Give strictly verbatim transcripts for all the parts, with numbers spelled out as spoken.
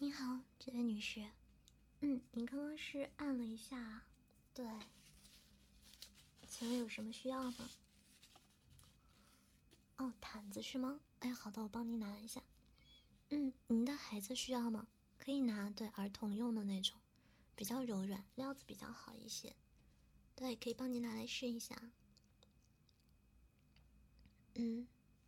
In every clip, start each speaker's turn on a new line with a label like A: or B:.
A: 你好，这位女士。嗯，您刚刚是按了一下，对。请问有什么需要吗？哦，毯子是吗？哎，好的，我帮您拿一下。嗯，您的孩子需要吗？可以拿，对，儿童用的那种，比较柔软，料子比较好一些。对，可以帮您拿来试一下。嗯。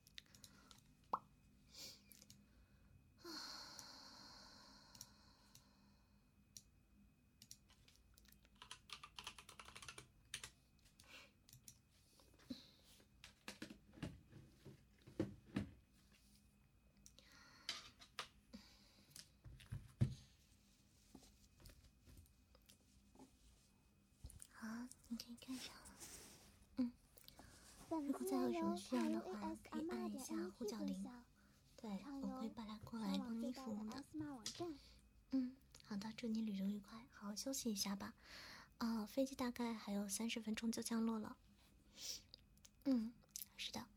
A: 好，你可以看上了。嗯，如果再有什么需要的话，可以按一下呼叫铃。对，我会把它过来帮您服务的。嗯，好的，祝你旅游愉快，好好休息一下吧。啊，飞机大概还有三十分钟就降落了。嗯，是的。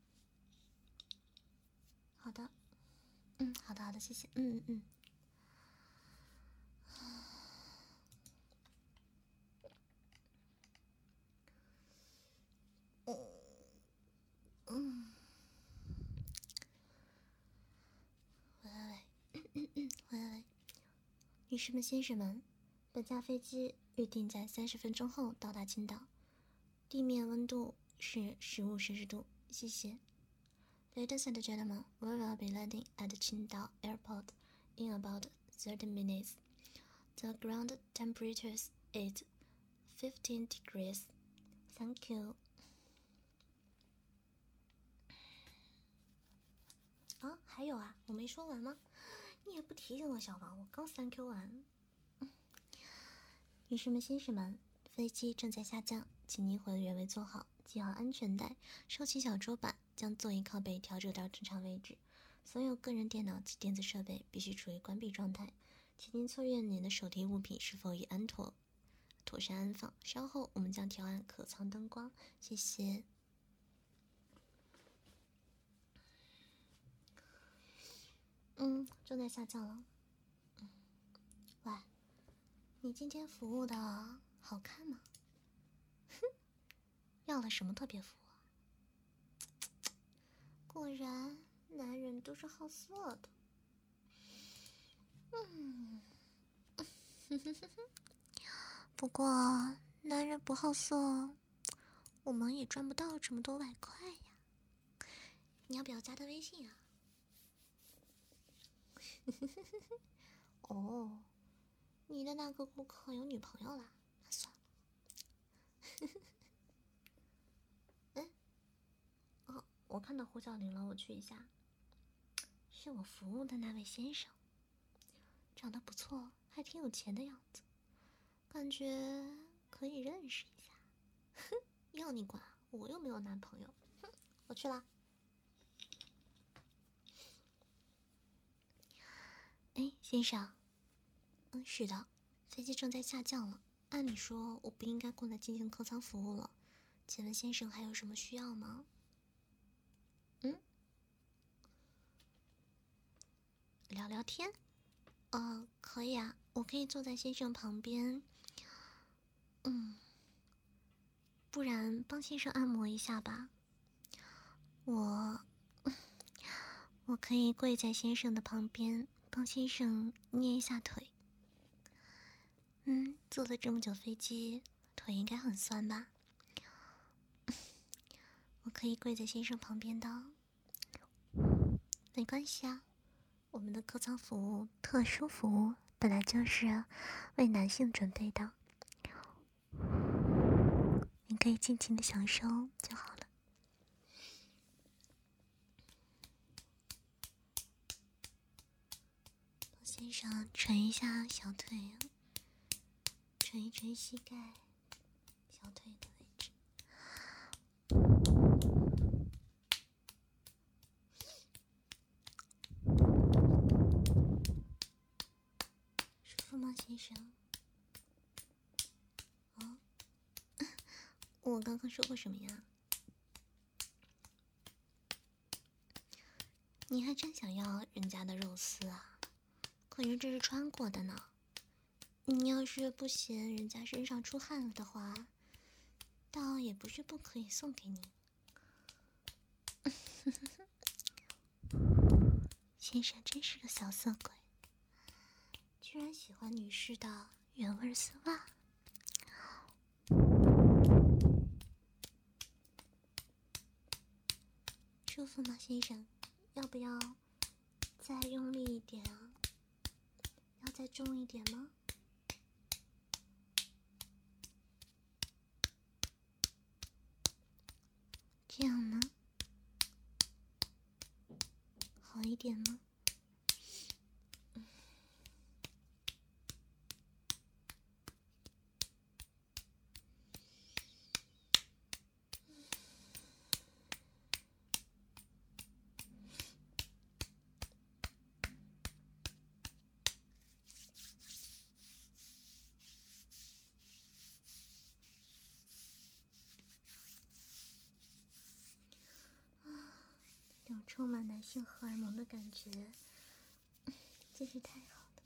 A: 好的。嗯，好的，好的，谢谢。嗯嗯嗯。嗯。喂喂喂，喂喂，女士们、先生们，本架飞机预定在三十分钟后到达青岛，地面温度是十五摄氏度，谢谢。Ladies and gentlemen, we will be landing at Qingdao Airport in about thirty minutes. The ground temperature is fifteen degrees. Thank you. 啊，还有啊，我没说完吗？你也不提醒我，小王，我刚 thank you 完。女士们、先生们，飞机正在下降，请您回原位坐好，系好安全带，收起小桌板，将座椅靠背调整到正常位置。所有个人电脑及电子设备必须处于关闭状态，请您确认您的手提物品是否已安妥、妥善安放。稍后我们将调暗客舱灯光，谢谢。嗯，正在下降了。嗯，喂，你今天服务的好看吗？哼，要了什么特别服务啊？果然，男人都是好色的。嗯，不过男人不好色，我们也赚不到这么多外快呀。你要不要加他微信啊？哦，你的那个顾客有女朋友了，那算了。嗯，哦，我看到呼叫铃了，我去一下。是我服务的那位先生，长得不错，还挺有钱的样子，感觉可以认识一下。哼，要你管，我又没有男朋友。哼，我去啦。哎，先生。嗯，是的，飞机正在下降了。按理说我不应该过来进行客舱服务了，请问先生还有什么需要吗？嗯，聊聊天？呃，可以啊，我可以坐在先生旁边。嗯，不然帮先生按摩一下吧。我，我可以跪在先生的旁边，帮先生捏一下腿。嗯，坐了这么久飞机，腿应该很酸吧？我可以跪在先生旁边的。没关系啊，我们的客舱服务、特殊服务本来就是为男性准备的，你可以尽情的享受就好了。帮先生捶一下小腿，捶一捶膝盖、小腿的位置。舒服吗，先生？哦，我刚刚说过什么呀？你还真想要人家的肉丝啊？ 可是这是穿过的呢。你要是不嫌人家身上出汗了的话，倒也不是不可以送给你。先生真是个小色鬼，居然喜欢女士的原味丝袜。舒服吗，先生？要不要再用力一点啊？要再重一点吗？这样呢？好一点吗？有充满男性荷尔蒙的感觉，真是太好了。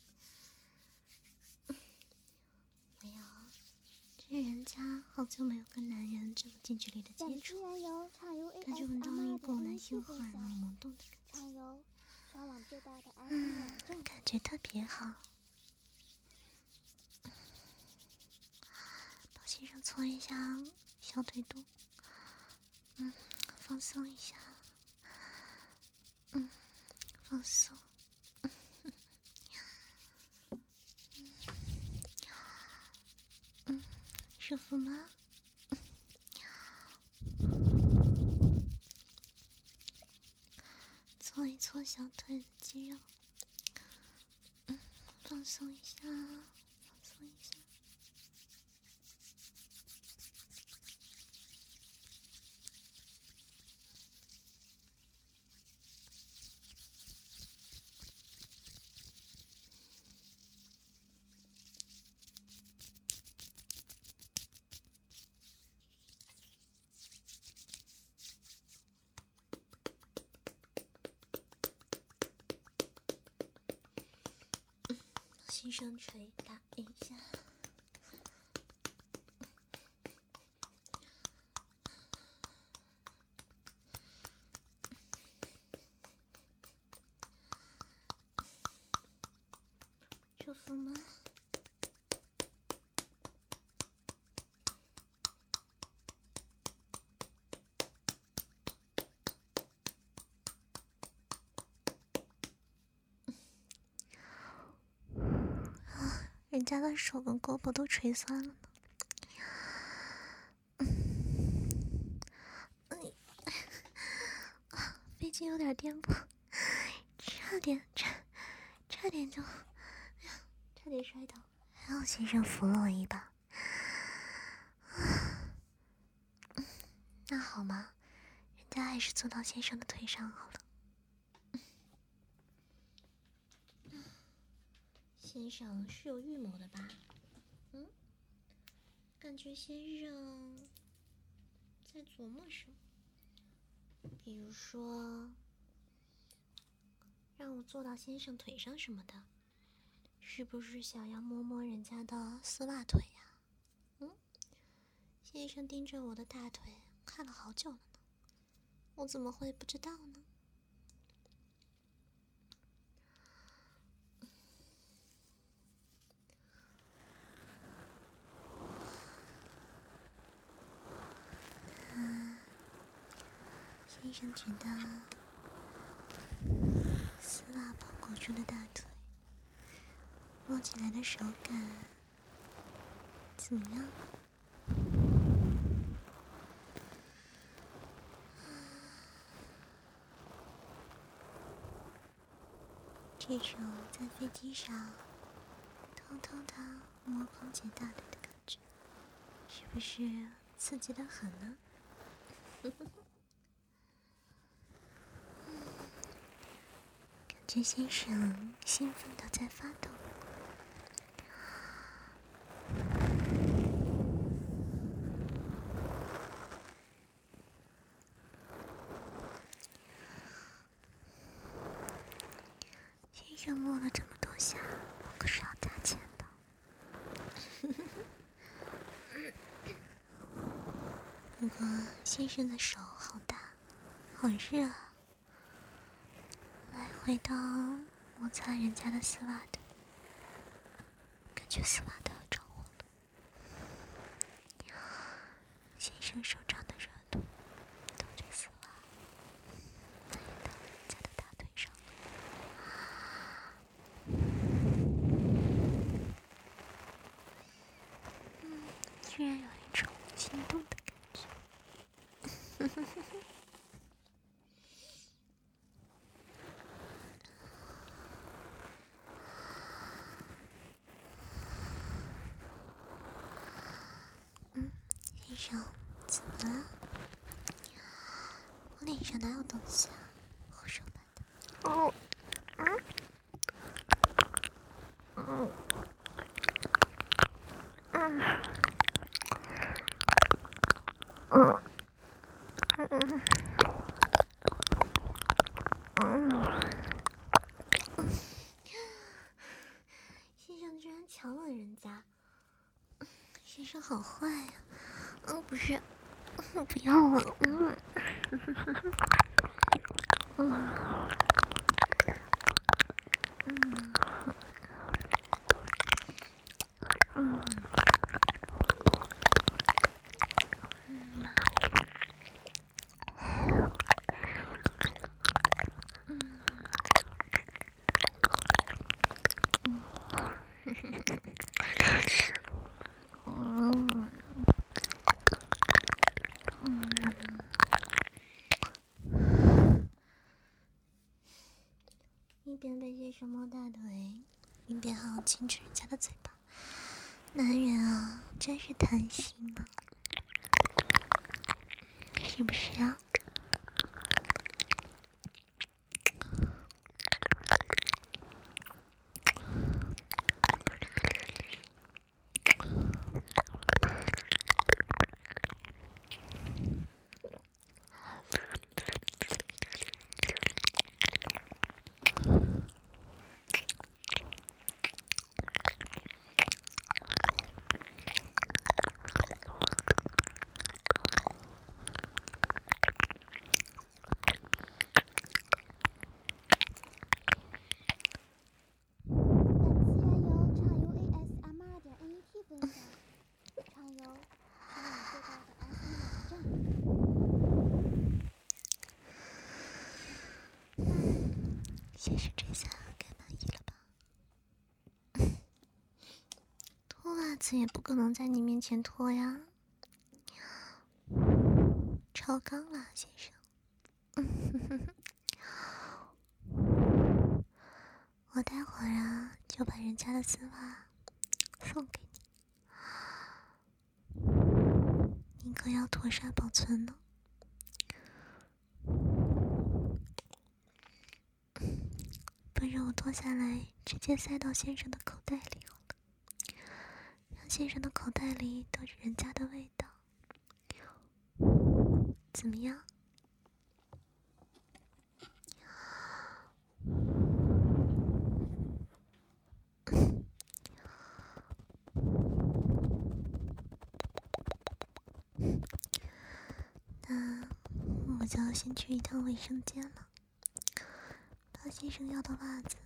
A: 没有，这人家好久没有跟男人这么近距离的接触，感觉闻到了一股男性荷尔蒙萌动的感觉，嗯，感觉特别好。帮先生搓一下小腿肚，嗯，放松一下。嗯，放松。嗯，舒服吗？搓一搓小腿的肌肉。嗯，放松一下，放松一下。先生捶打一下，舒服吗？人家的手跟胳膊都捶酸了呢。嗯，飞机有点颠簸，差点差差点就，哎呀，差点摔倒，还好先生扶了我一把。那好吗？人家还是坐到先生的腿上好了。先生是有预谋的吧？嗯，感觉先生在琢磨什么，比如说让我坐到先生腿上什么的，是不是想要摸摸人家的丝袜腿呀？嗯，先生盯着我的大腿看了好久了呢，我怎么会不知道呢？先生觉得丝袜包裹住的大腿摸起来的手感怎么样？这种在飞机上偷偷的摸空姐大腿的感觉，是不是刺激的很呢？感觉先生兴奋的在发抖。先生摸了这么多下，我可是要加钱的。不过先生的手好大，好热啊！来回到摩擦人家的丝袜的，感觉丝袜都要着火了。先生手掌的热度都着丝袜，蔓延到人家的大腿上了。嗯，居然有一种心动的感觉。嗯，先生，怎么了？我脸上哪有东西啊？胡说八道！哦，嗯，嗯，嗯，嗯，嗯。先生居然强吻人家，先生好坏呀、啊！嗯，不是，不要了，嗯，嗯，嗯，嗯。一边被先生摸大腿，一边还要亲吃人家的嘴巴，男人啊，真是贪心啊，是不是啊？先生这下该满意了吧？脱袜子也不可能在你面前脱呀，超纲了，先生。我待会儿啊就把人家的丝袜送给你，你可要妥善保存呢。不如我脱下来，直接塞到先生的口袋里好了，让先生的口袋里都是人家的味道，怎么样？那我就先去一趟卫生间了，把先生要的袜子